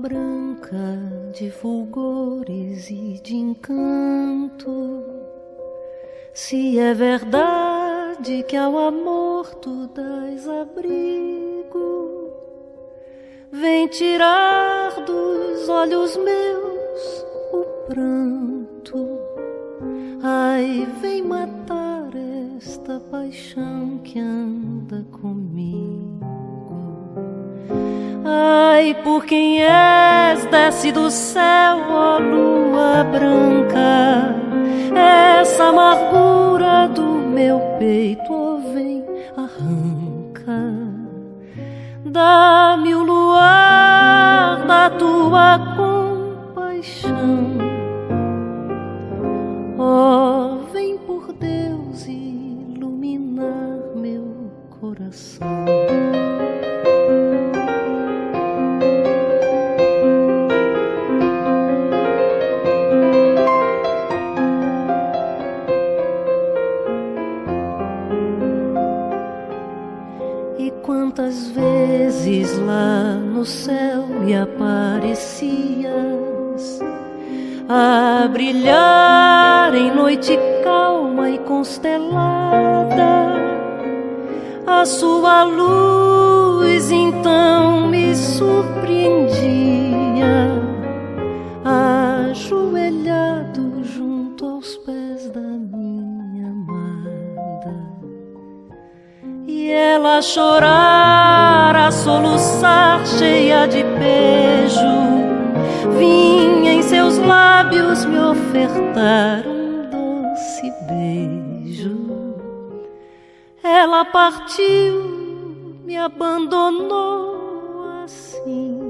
branca de fulgores e de encanto, se é verdade que ao amor tu dás abrigo, vem tirar dos olhos meus o pranto. Ai, vem matar esta paixão que anda comigo. Ai, por quem és, desce do céu, ó lua branca, essa amargura do meu peito, ó, vem, arranca. Dá-me o luar da tua compaixão, ó, vem por Deus iluminar meu coração. E quantas vezes lá no céu me aparecias, a brilhar em noite calma e constelada, a sua luz então me surpreendia, ajoelhado junto aos pés da minha amada. E ela a chorar, a soluçar, cheia de beijo, vinha em seus lábios me ofertar um doce beijo. Ela partiu, me abandonou assim,